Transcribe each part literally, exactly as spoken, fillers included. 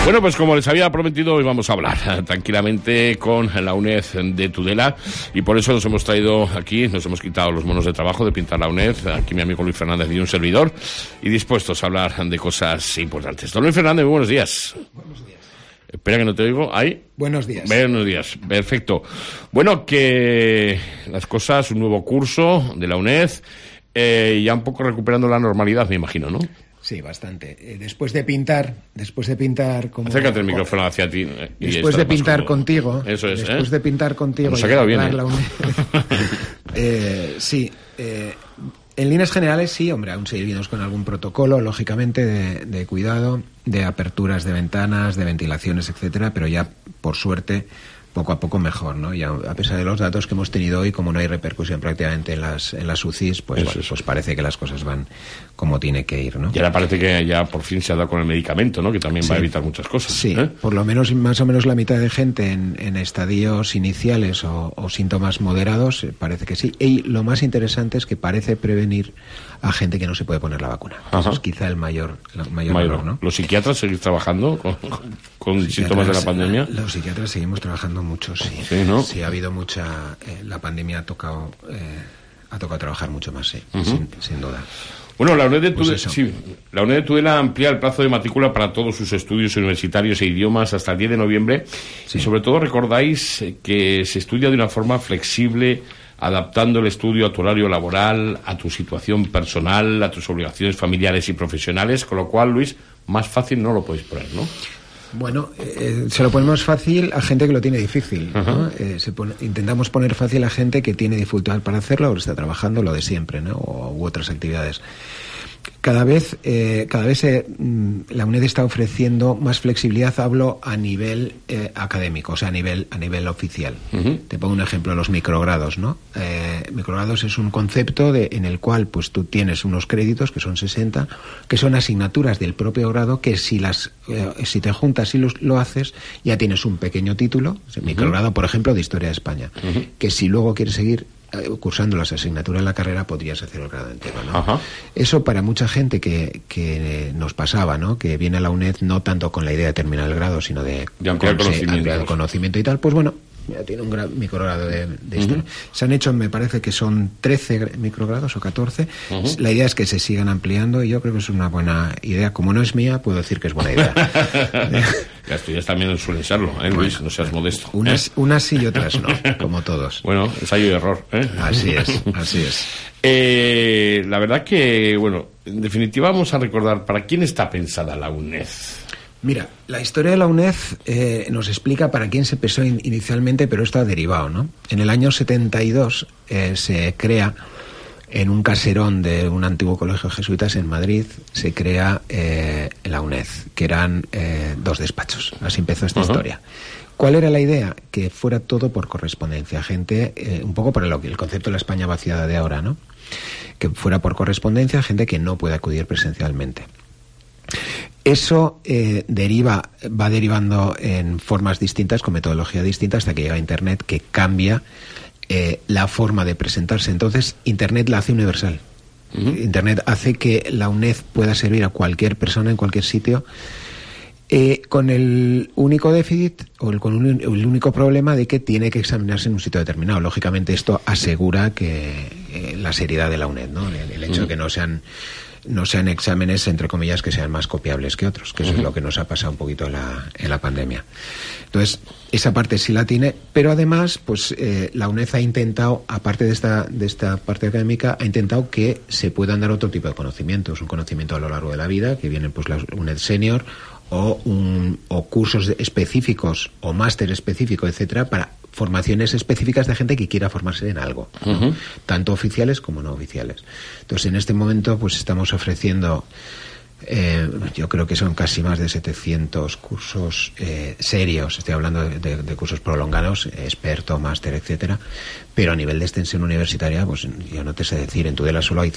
Bueno, pues como les había prometido, hoy vamos a hablar tranquilamente con la UNED de Tudela, y por eso nos hemos traído aquí, nos hemos quitado los monos de trabajo de pintar la UNED, aquí mi amigo Luis Fernández y un servidor, y dispuestos a hablar de cosas importantes. Don Luis Fernández, muy buenos días. Buenos días. Espera que no te oigo. ¿Ahí? Buenos días. Buenos días, perfecto. Bueno, que las cosas, un nuevo curso de la UNED, eh, ya un poco recuperando la normalidad, me imagino, ¿no? Sí, bastante. Eh, después de pintar, después de pintar como... Acércate el micrófono hacia ti. Eh, y después de pintar como... contigo. Eso es, Después ¿eh? de pintar contigo. Nos ha quedado bien, ¿eh? La UNED, eh, sí. Eh, en líneas generales, sí, hombre, aún seguimos con algún protocolo, lógicamente, de, de cuidado, de aperturas de ventanas, de ventilaciones, etcétera, pero ya, por suerte, poco a poco mejor, ¿no? Y a, a pesar de los datos que hemos tenido hoy, como no hay repercusión prácticamente en las en las U C Is, pues, bueno, pues parece que las cosas van como tiene que ir, ¿no? Y ahora parece que ya por fin se ha dado con el medicamento, ¿no? Que también sí. va a evitar muchas cosas. Sí, ¿eh? Por lo menos, más o menos la mitad de gente en, en estadios iniciales o, o síntomas moderados, parece que sí. Y lo más interesante es que parece prevenir a gente que no se puede poner la vacuna. Eso es quizá el mayor, el mayor, mayor valor, ¿no? ¿Los psiquiatras seguís trabajando con, con síntomas de la pandemia? Los psiquiatras seguimos trabajando mucho, sí. Sí, ¿no? Sí, ha habido mucha... Eh, la pandemia ha tocado, eh, ha tocado trabajar mucho más, sí, uh-huh. sin, sin duda. Bueno, la UNED de Tudela, pues sí, la UNED de Tudela amplía el plazo de matrícula para todos sus estudios universitarios e idiomas hasta el diez de noviembre. Sí. Y sobre todo recordáis que se estudia de una forma flexible, adaptando el estudio a tu horario laboral, a tu situación personal, a tus obligaciones familiares y profesionales, con lo cual, Luis, más fácil no lo podéis poner, ¿no? Bueno, eh, se lo ponemos fácil a gente que lo tiene difícil, ¿no? Uh-huh. eh, se pone, intentamos poner fácil a gente que tiene dificultad para hacerlo o está trabajando lo de siempre, ¿no? O, u otras actividades. Cada vez, eh, cada vez eh, la UNED está ofreciendo más flexibilidad, hablo a nivel eh, académico, o sea, a nivel, a nivel oficial. Uh-huh. Te pongo un ejemplo, los microgrados, ¿no? Eh, microgrados es un concepto de, en el cual pues tú tienes unos créditos, que son sesenta, que son asignaturas del propio grado, que si las eh, si te juntas y lo, lo haces, ya tienes un pequeño título, uh-huh. microgrado, por ejemplo, de Historia de España, uh-huh. que si luego quieres seguir cursando las asignaturas en la carrera podrías hacer el grado entero, ¿no? Ajá. Eso para mucha gente que, que nos pasaba, ¿no? Que viene a la UNED no tanto con la idea de terminar el grado, sino de, de ampliar con, conocimiento. ampliar conocimiento y tal, pues bueno, ya tiene un gra- microgrado de, de historia. Uh-huh. Se han hecho, me parece que son trece microgrados o catorce. Uh-huh. La idea es que se sigan ampliando y yo creo que es una buena idea. Como no es mía, puedo decir que es buena idea. Las tuyas también suelen serlo, ¿eh, Luis? Bueno, no seas modesto. Unas, ¿eh? unas sí y otras no, como todos. Bueno, ensayo y error, ¿eh? Así es, así es. Eh, la verdad que, bueno, en definitiva vamos a recordar para quién está pensada la UNED. Mira, la historia de la UNED eh, nos explica para quién se pensó in- inicialmente, pero esto ha derivado, ¿no? En el año setenta y dos eh, se crea, en un caserón de un antiguo colegio de jesuitas en Madrid, se crea eh, la UNED, que eran eh, dos despachos. Así empezó esta uh-huh. historia. ¿Cuál era la idea? Que fuera todo por correspondencia. Gente, eh, un poco para lo que el concepto de la España vaciada de ahora, ¿no? Que fuera por correspondencia, gente que no puede acudir presencialmente. Eso eh, deriva, va derivando en formas distintas, con metodología distinta, hasta que llega Internet, que cambia eh, la forma de presentarse. Entonces, Internet la hace universal. Uh-huh. Internet hace que la UNED pueda servir a cualquier persona en cualquier sitio, eh, con el único déficit o el, con un, el único problema de que tiene que examinarse en un sitio determinado. Lógicamente, esto asegura que eh, la seriedad de la UNED, ¿no? El, el hecho uh-huh. de que no sean no sean exámenes, entre comillas, que sean más copiables que otros, que eso uh-huh. es lo que nos ha pasado un poquito en la, en la pandemia. Entonces, esa parte sí la tiene, pero además, pues eh, la UNED ha intentado, aparte de esta, de esta parte académica, ha intentado que se puedan dar otro tipo de conocimientos, un conocimiento a lo largo de la vida, que vienen pues la UNED Senior, o, un, o cursos específicos, o máster específico, etcétera, para formaciones específicas de gente que quiera formarse en algo, ¿no? Uh-huh. Tanto oficiales como no oficiales. Entonces, en este momento, pues estamos ofreciendo, eh, yo creo que son casi más de setecientos cursos eh, serios, estoy hablando de, de, de cursos prolongados, experto, máster, etcétera, pero a nivel de extensión universitaria, pues yo no te sé decir, en Tudela solo hay cien.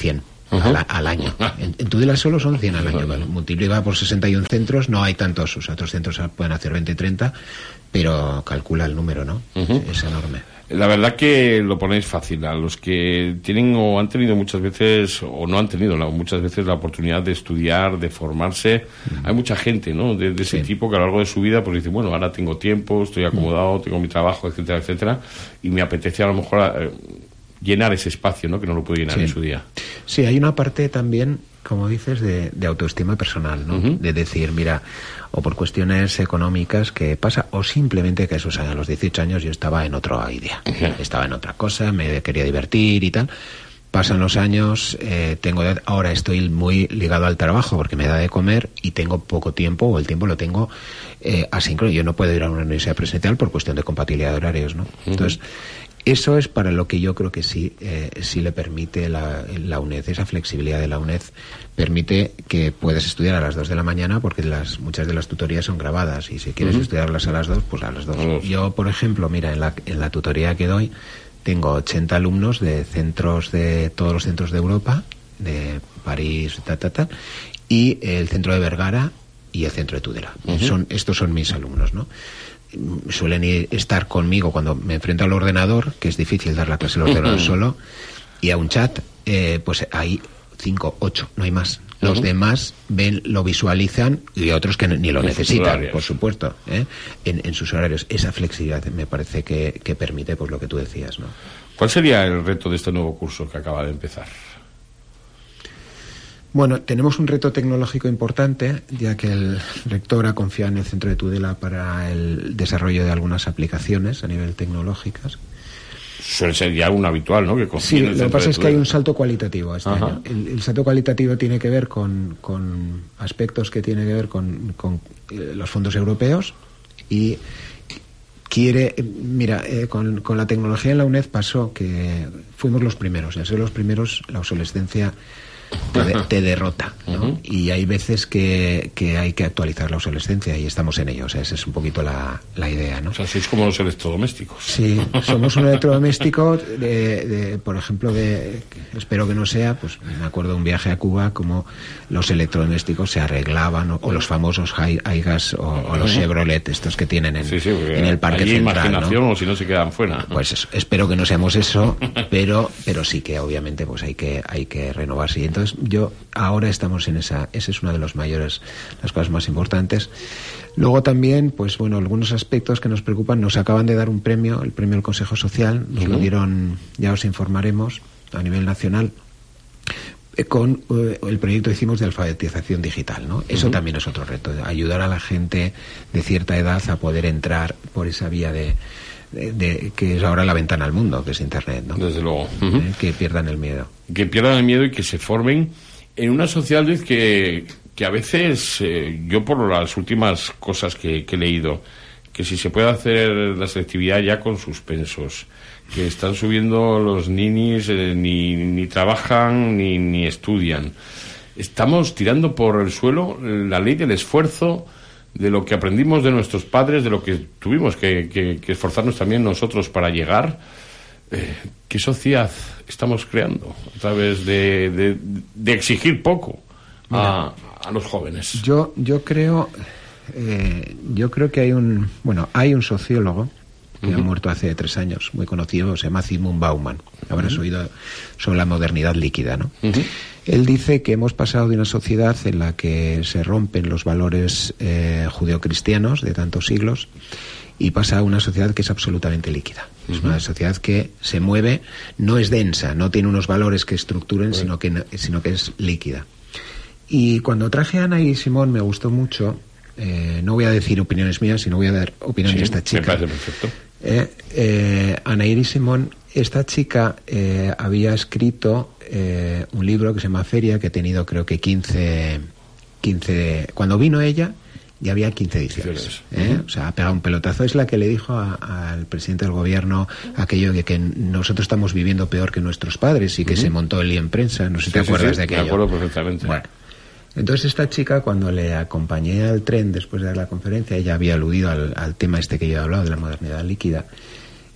uh-huh. al, al año. En, en Tudela solo son cien al año. Vale. Multiplica por sesenta y uno centros, no hay tantos, o sea, otros centros pueden hacer veinte, treinta, pero calcula el número, ¿no? Uh-huh. Es, es enorme. La verdad que lo ponéis fácil. A los que tienen o han tenido muchas veces, o no han tenido no, muchas veces la oportunidad de estudiar, de formarse, uh-huh. hay mucha gente, ¿no? De, de ese sí. tipo que a lo largo de su vida pues dice, bueno, ahora tengo tiempo, estoy acomodado, uh-huh. tengo mi trabajo, etcétera, etcétera, y me apetece a lo mejor eh, llenar ese espacio, ¿no? Que no lo puedo llenar sí. en su día. Sí, hay una parte también, como dices, de, de autoestima personal, ¿no? Uh-huh. De decir, mira, o por cuestiones económicas que pasa, o simplemente que esos años, a los dieciocho años yo estaba en otra idea, uh-huh. estaba en otra cosa, me quería divertir y tal. Pasan los años, eh, tengo ahora estoy muy ligado al trabajo porque me da de comer y tengo poco tiempo, o el tiempo lo tengo eh, asíncrono. Yo no puedo ir a una universidad presencial por cuestión de compatibilidad de horarios, ¿no? Uh-huh. Entonces, eso es para lo que yo creo que sí, eh, sí le permite la, la UNED, esa flexibilidad de la UNED permite que puedas estudiar a las dos de la mañana porque las muchas de las tutorías son grabadas y si quieres uh-huh. estudiarlas a las dos, pues a las dos. Uh-huh. Yo, por ejemplo, mira, en la, en la tutoría que doy tengo ochenta alumnos de centros de todos los centros de Europa, de París, ta, ta, ta, y el centro de Vergara y el centro de Tudela. Uh-huh. Son, estos son mis alumnos, ¿no? Suelen ir, estar conmigo cuando me enfrento al ordenador, que es difícil dar la clase al ordenador uh-huh. solo, y a un chat, eh, pues hay cinco, ocho, no hay más. Los uh-huh. demás ven, lo visualizan y otros que ni lo en necesitan, por supuesto, ¿eh? en, en sus horarios. Esa flexibilidad me parece que, que permite pues lo que tú decías, ¿no? ¿Cuál sería el reto de este nuevo curso que acaba de empezar? Bueno, tenemos un reto tecnológico importante, ya que el rector ha confiado en el Centro de Tudela para el desarrollo de algunas aplicaciones a nivel tecnológicas. Suele ser ya un habitual, ¿no? Que sí, lo que pasa es que hay un salto cualitativo este Ajá. año. El, el salto cualitativo tiene que ver con, con aspectos que tienen que ver con, con eh, los fondos europeos y quiere, eh, mira, eh, con, con la tecnología en la UNED pasó que fuimos los primeros, y al ser los primeros la obsolescencia te, de, te derrota, ¿no? Uh-huh. Y hay veces que, que hay que actualizar la obsolescencia y estamos en ello, o sea, esa es un poquito la, la idea, ¿no? O sea, sois como los electrodomésticos. Sí, somos un electrodoméstico, de, de, por ejemplo, de, espero que no sea, pues me acuerdo de un viaje a Cuba, como los electrodomésticos se arreglaban, o, o los famosos Higas o, o los Chevrolet, estos que tienen en, sí, sí, en el parque hay central, imaginación, ¿no? O si no se quedan fuera. Pues eso, espero que no seamos eso, pero pero sí que obviamente pues hay que hay que renovarse. Y entonces yo ahora estamos en esa, esa es una de los mayores, las cosas más importantes. Luego también, pues bueno, algunos aspectos que nos preocupan. Nos acaban de dar un premio, el premio del Consejo Social, nos uh-huh. lo dieron, ya os informaremos, a nivel nacional, con eh, el proyecto que hicimos de alfabetización digital, ¿no? Eso uh-huh. también es otro reto, ayudar a la gente de cierta edad a poder entrar por esa vía de, de, de que es ahora la ventana al mundo, que es Internet, ¿no? Desde luego. Uh-huh. Eh, que pierdan el miedo. Que pierdan el miedo y que se formen en una sociedad que, que a veces, eh, yo por las últimas cosas que, que he leído, que si se puede hacer la selectividad ya con suspensos, que están subiendo los ninis, eh, ni, ni trabajan ni, ni estudian. Estamos tirando por el suelo la ley del esfuerzo, de lo que aprendimos de nuestros padres, de lo que tuvimos que, que, que esforzarnos también nosotros para llegar. Eh, ¿Qué sociedad estamos creando a través de, de, de exigir poco a, a los jóvenes? Yo, yo creo, eh, yo creo que hay un, bueno, hay un sociólogo que uh-huh. ha muerto hace tres años, muy conocido, se llama Zygmunt Bauman. Habrás uh-huh. oído sobre la modernidad líquida, ¿no? Uh-huh. Él dice que hemos pasado de una sociedad en la que se rompen los valores eh, judeocristianos de tantos siglos y pasa a una sociedad que es absolutamente líquida. Uh-huh. Es una sociedad que se mueve, no es densa, no tiene unos valores que estructuren, uh-huh. sino que, sino que es líquida. Y cuando traje a Ana y Simón me gustó mucho, eh, no voy a decir opiniones mías, sino voy a dar opinión sí, de esta chica. Me parece perfecto. Eh, eh, Ana y Simón, esta chica eh, había escrito eh, un libro que se llama Feria, que ha tenido creo que quince, quince cuando vino ella ya había quince ediciones, ¿eh? Uh-huh. O sea, ha pegado un pelotazo. Es la que le dijo a, al presidente del gobierno aquello de que nosotros estamos viviendo peor que nuestros padres y que uh-huh. se montó el lío en prensa, no sé si sí, te acuerdas sí, sí, de aquello. Me acuerdo perfectamente. Bueno, entonces esta chica, cuando le acompañé al tren después de dar la conferencia, ella había aludido al, al tema este que yo he hablado de la modernidad líquida,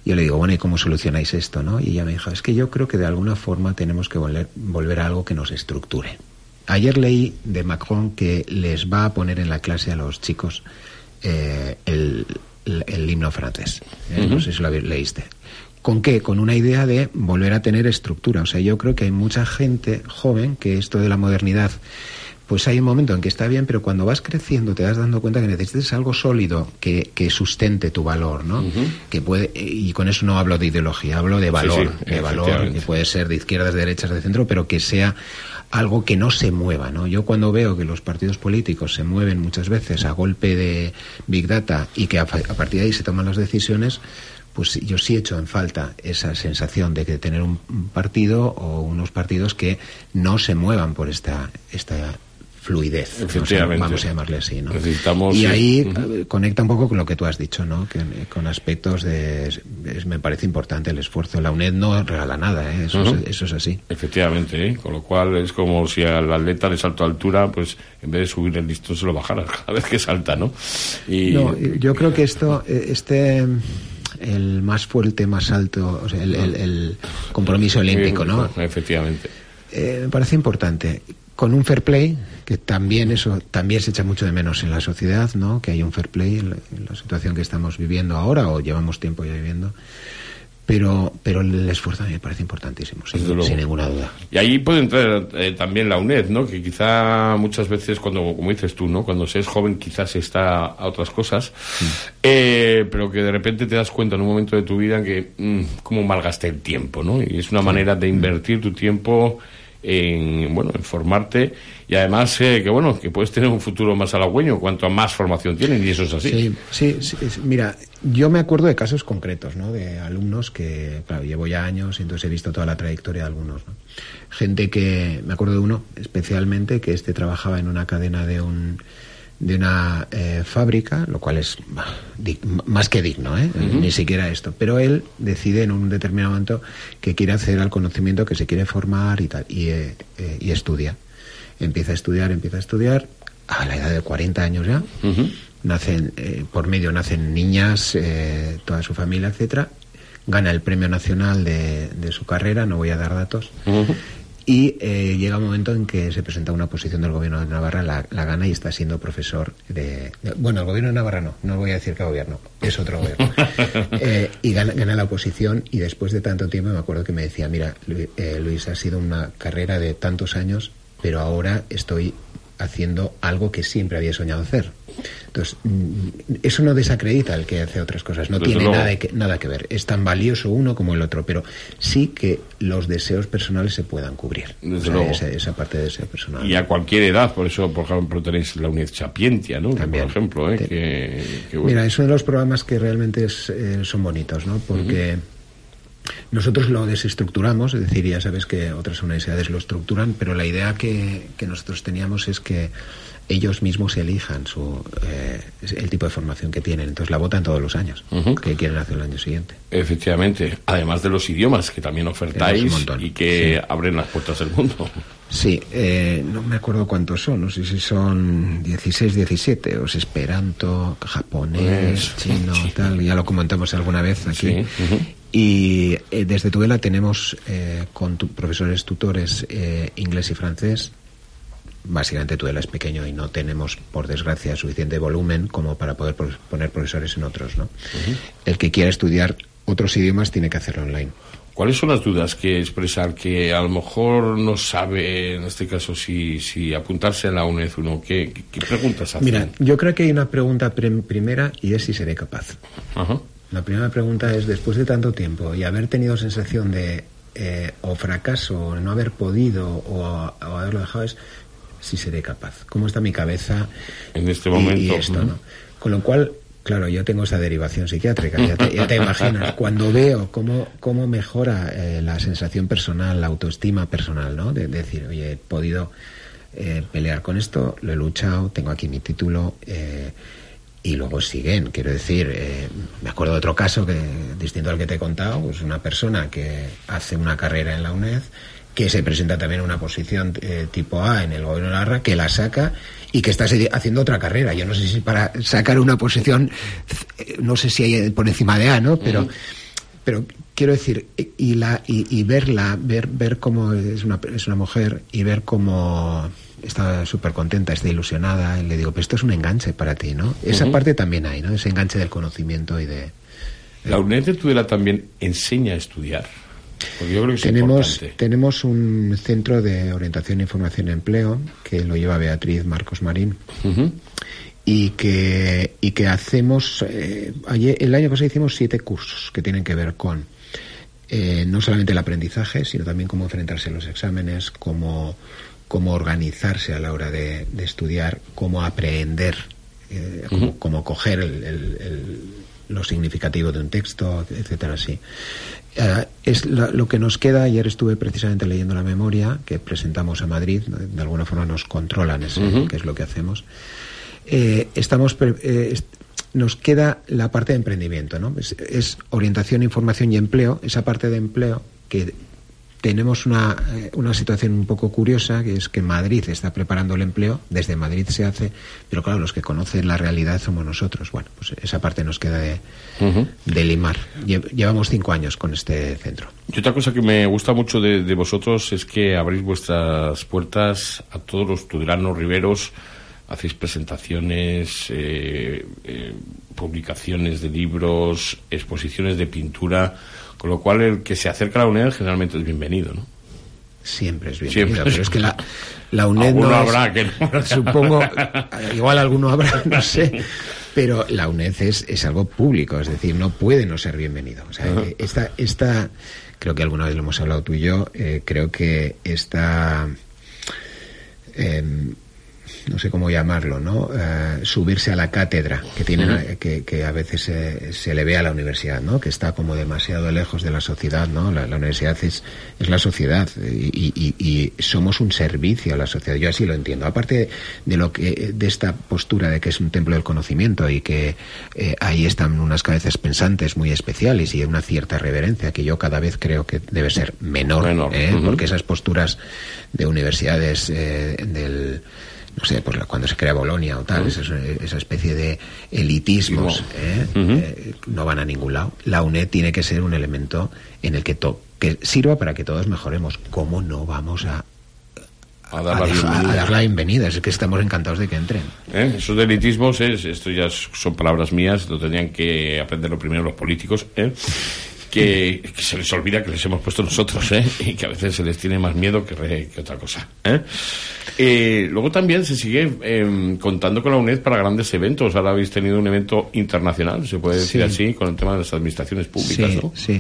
Y yo le digo, bueno, ¿y cómo solucionáis esto, no? Y ella me dijo, es que yo creo que de alguna forma tenemos que volver, volver a algo que nos estructure. Ayer leí de Macron que les va a poner en la clase a los chicos eh, el, el, el himno francés. ¿eh? Uh-huh. No sé si lo leíste. ¿Con qué? Con una idea de volver a tener estructura. O sea, yo creo que hay mucha gente joven que esto de la modernidad, pues hay un momento en que está bien, pero cuando vas creciendo te das dando cuenta que necesitas algo sólido que, que sustente tu valor, ¿no? Uh-huh. Que puede, y con eso no hablo de ideología, hablo de valor, sí, sí, de valor, que puede ser de izquierdas, de derechas, de centro, pero que sea algo que no se mueva, ¿no? Yo cuando veo que los partidos políticos se mueven muchas veces a golpe de Big Data y que a, a partir de ahí se toman las decisiones, pues yo sí echo en falta esa sensación de que tener un partido o unos partidos que no se muevan por esta esta fluidez, efectivamente, vamos a llamarle así, ¿no? Necesitamos, y ahí sí. uh-huh. conecta un poco con lo que tú has dicho, ¿no? Que con aspectos de es, me parece importante el esfuerzo. La UNED no regala nada, ¿eh? Eso, uh-huh. es, eso es así. Efectivamente, ¿eh? Con lo cual es como si al atleta de salto a altura, pues en vez de subir el listón se lo bajara cada vez que salta, ¿no? Y... No, yo creo que esto, este el más fuerte, más alto, o sea, el, el, el compromiso olímpico, ¿no? Efectivamente. Eh, me parece importante. Con un fair play, que también eso también se echa mucho de menos en la sociedad, ¿no? Que hay un fair play en la, en la situación que estamos viviendo ahora o llevamos tiempo ya viviendo. Pero pero el esfuerzo a mí me parece importantísimo, sin, sin ninguna duda. Y ahí puede entrar eh, también la UNED, ¿no? Que quizá muchas veces, cuando como dices tú, ¿no? Cuando se es joven quizás se está a otras cosas, sí. eh, pero que de repente te das cuenta en un momento de tu vida que mmm, cómo malgasté el tiempo, ¿no? Y es una sí. manera de invertir tu tiempo en, bueno, en formarte, y además eh, que bueno, que puedes tener un futuro más halagüeño cuanto a más formación tienen, y eso es así. Sí, sí, sí, sí. Mira, yo me acuerdo de casos concretos, ¿no? De alumnos que, claro, llevo ya años y entonces he visto toda la trayectoria de algunos, ¿no? Gente que, me acuerdo de uno especialmente, que este trabajaba en una cadena de un de una eh, fábrica, lo cual es bah, dig, más que digno, ¿eh? Uh-huh. Ni siquiera esto, pero él decide en un determinado momento que quiere acceder al conocimiento, que se quiere formar y tal, y, eh, eh, y estudia, empieza a estudiar, empieza a estudiar a la edad de cuarenta años ya, uh-huh. nacen, eh, por medio nacen niñas, eh, toda su familia, etcétera, gana el premio nacional de, de su carrera, no voy a dar datos, uh-huh. Y eh, llega un momento en que se presenta una oposición del gobierno de Navarra, la, la gana y está siendo profesor de, de... Bueno, el gobierno de Navarra no, no voy a decir qué gobierno, es otro gobierno. eh, y gana, gana la oposición, y después de tanto tiempo me acuerdo que me decía, mira, Luis, eh, Luis, ha sido una carrera de tantos años, pero ahora estoy haciendo algo que siempre había soñado hacer. Entonces, eso no desacredita al que hace otras cosas, no Desde tiene nada, de que, nada que ver. Es tan valioso uno como el otro, pero sí que los deseos personales se puedan cubrir. Desde o sea, luego. Esa, esa parte de deseo personal. Y a cualquier edad, por eso, por ejemplo, tenéis la UNED Sapientia, ¿no? También. Por ejemplo, ¿eh? Que, que bueno. Mira, es uno de los programas que realmente es, eh, son bonitos, ¿no? Porque... Uh-huh. Nosotros lo desestructuramos, es decir, ya sabes que otras universidades lo estructuran, pero la idea que, que nosotros teníamos es que ellos mismos elijan su eh, el tipo de formación que tienen, entonces la votan todos los años, uh-huh. que quieren hacer el año siguiente. Efectivamente, además de los idiomas que también ofertáis y que sí. abren las puertas del mundo. Sí, eh, no me acuerdo cuántos son, no sé si son dieciséis, diecisiete, o es esperanto, japonés, pues, chino, sí. tal, ya lo comentamos alguna vez aquí. Sí. Uh-huh. Y eh, desde Tudela tenemos eh, con tu, profesores tutores eh, inglés y francés. Básicamente Tudela es pequeño y no tenemos, por desgracia, suficiente volumen como para poder pro- poner profesores en otros, ¿no? Uh-huh. El que quiera estudiar otros idiomas tiene que hacerlo online. ¿Cuáles son las dudas que expresar que a lo mejor no sabe, en este caso, si, si apuntarse a la UNED o no? ¿Qué, qué preguntas hacen? Mira, yo creo que hay una pregunta prim- primera y es si seré capaz. Ajá. La primera pregunta es, después de tanto tiempo y haber tenido sensación de eh, o fracaso, o no haber podido o, o haberlo dejado, es si seré capaz. ¿Cómo está mi cabeza en este momento? Y, y esto, ¿no? Con lo cual, claro, yo tengo esa derivación psiquiátrica, ya te, ya te imaginas. Cuando veo cómo, cómo mejora eh, la sensación personal, la autoestima personal, ¿no? De, de decir, oye, he podido eh, pelear con esto, lo he luchado, tengo aquí mi título... Eh, y luego siguen, quiero decir, eh, me acuerdo de otro caso que distinto al que te he contado, pues una persona que hace una carrera en la UNED, que se presenta también en una posición eh, tipo A en el gobierno de Navarra, que la saca y que está haciendo otra carrera. Yo no sé si para sacar una posición, no sé si hay por encima de A, ¿no? Pero, uh-huh. pero quiero decir, y la y, y verla, ver ver cómo es una, es una mujer y ver cómo está súper contenta, está ilusionada, y le digo, pero esto es un enganche para ti, ¿no? Esa uh-huh. parte también hay, ¿no? Ese enganche del conocimiento y de... de... ¿La UNED de Tudela también enseña a estudiar? Porque yo creo que es tenemos, importante. Tenemos un centro de orientación, información y empleo que lo lleva Beatriz Marcos Marín. Uh-huh. Y que, y que hacemos, eh, ayer, el año pasado hicimos siete cursos que tienen que ver con eh, no solamente el aprendizaje, sino también cómo enfrentarse a los exámenes, cómo, cómo organizarse a la hora de, de estudiar, cómo aprender, eh, uh-huh. cómo, cómo coger el, el, el, lo significativo de un texto, etcétera, así. Uh, es la, lo que nos queda. Ayer estuve precisamente leyendo la memoria que presentamos a Madrid, de alguna forma nos controlan ese, uh-huh. que es lo que hacemos. Eh, estamos eh, est- nos queda la parte de emprendimiento, ¿no? Es, es orientación, información y empleo. Esa parte de empleo que tenemos una, eh, una situación un poco curiosa, que es que Madrid está preparando el empleo, desde Madrid se hace, pero claro, los que conocen la realidad somos nosotros. Bueno, pues esa parte nos queda de, uh-huh. de limar. Lle- llevamos cinco años con este centro. Y otra cosa que me gusta mucho de, de vosotros es que abrís vuestras puertas a todos los tudelanos riberos. Hacéis presentaciones, eh, eh, publicaciones de libros, exposiciones de pintura, con lo cual el que se acerca a la UNED generalmente es bienvenido, ¿no? Siempre es bienvenido, Siempre. pero es que la, la UNED alguno no habrá es, que no. Supongo, igual alguno habrá, no sé, pero la UNED es, es algo público, es decir, no puede no ser bienvenido. O sea, uh-huh. esta, esta, creo que alguna vez lo hemos hablado tú y yo, eh, creo que esta... Eh, no sé cómo llamarlo, ¿no? Uh, subirse a la cátedra que tienen, uh-huh. que, que a veces se, se le ve a la universidad, ¿no? Que está como demasiado lejos de la sociedad, ¿no? La, la universidad es, es la sociedad y, y, y somos un servicio a la sociedad. Yo así lo entiendo. Aparte de lo que de esta postura de que es un templo del conocimiento y que eh, ahí están unas cabezas pensantes muy especiales y una cierta reverencia que yo cada vez creo que debe ser menor, menor. ¿eh? Uh-huh. Porque esas posturas de universidades eh, del no sé, pues cuando se crea Bolonia o tal, uh-huh. esa, esa especie de elitismos ¿eh? Uh-huh. Eh, no van a ningún lado. La UNED tiene que ser un elemento en el que, to- que sirva para que todos mejoremos. ¿Cómo no vamos a a dar, a, dejar, a dar la bienvenida? Es que estamos encantados de que entren. ¿Eh? Esos elitismos, ¿eh? Esto ya son palabras mías, lo tendrían que aprender lo primero los políticos, ¿eh? Que, que se les olvida que les hemos puesto nosotros, ¿eh? Y que a veces se les tiene más miedo que, re, que otra cosa, ¿eh? Eh, luego también se sigue eh, contando con la UNED para grandes eventos. Ahora habéis tenido un evento internacional, se puede decir sí. así, con el tema de las administraciones públicas, sí, ¿no? Sí,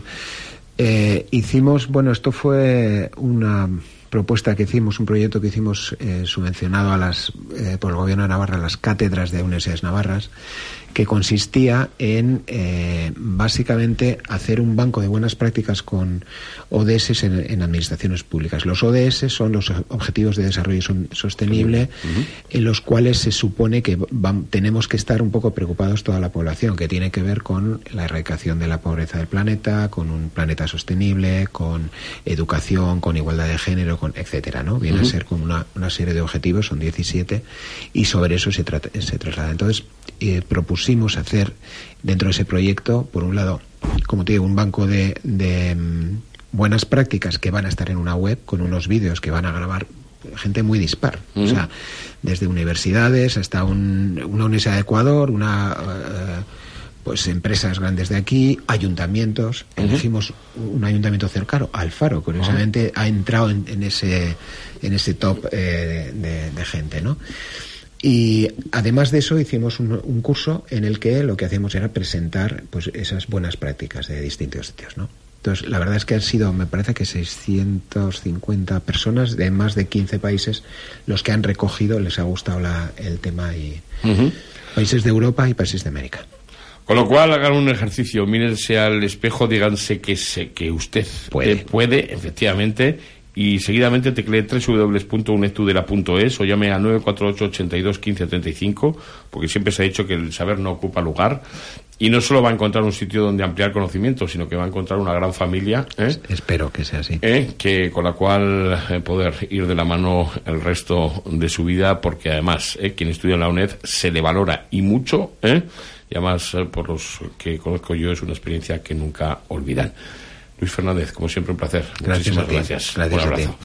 eh, hicimos, bueno, esto fue una propuesta que hicimos, un proyecto que hicimos eh, subvencionado a las eh, por el Gobierno de Navarra, a las cátedras de universidades navarras, que consistía en eh, básicamente hacer un banco de buenas prácticas con O D S en, en administraciones públicas. Los O D S son los Objetivos de Desarrollo Sostenible, uh-huh. en los cuales se supone que van, tenemos que estar un poco preocupados toda la población, que tiene que ver con la erradicación de la pobreza del planeta, con un planeta sostenible, con educación, con igualdad de género, con etcétera, ¿no? Viene uh-huh. a ser como una, una serie de objetivos, son diecisiete, y sobre eso se, trata, se traslada. Entonces, eh, propusimos hacer dentro de ese proyecto, por un lado, como te digo, un banco de, de um, buenas prácticas que van a estar en una web con unos vídeos que van a grabar gente muy dispar, uh-huh. o sea, desde universidades hasta un, una universidad de Ecuador, una uh, pues empresas grandes de aquí, ayuntamientos. Uh-huh. Elegimos un ayuntamiento cercano, Alfaro, curiosamente uh-huh. ha entrado en, en ese en ese top eh, de, de gente, ¿no? Y además de eso hicimos un, un curso en el que lo que hacíamos era presentar pues esas buenas prácticas de distintos sitios, ¿no? Entonces, la verdad es que han sido, me parece que seiscientas cincuenta personas de más de quince países los que han recogido, les ha gustado la, el tema, y uh-huh. países de Europa y países de América. Con lo cual, hagan un ejercicio, mírense al espejo, díganse que, se, que usted puede. puede, efectivamente, y seguidamente teclee doble u doble u doble u punto uned tudela punto es o llame a nueve cuatro ocho, ochenta y dos, quince treinta y cinco, porque siempre se ha dicho que el saber no ocupa lugar. Y no solo va a encontrar un sitio donde ampliar conocimiento, sino que va a encontrar una gran familia, ¿eh? Espero que sea así. ¿Eh? Que con la cual eh, poder ir de la mano el resto de su vida, porque además, ¿eh? quien estudia en la UNED se le valora y mucho, ¿eh? y además, por los que conozco yo, es una experiencia que nunca olvidan. Luis Fernández, como siempre, un placer. Gracias. Muchísimas gracias. Gracias un a ti. abrazo.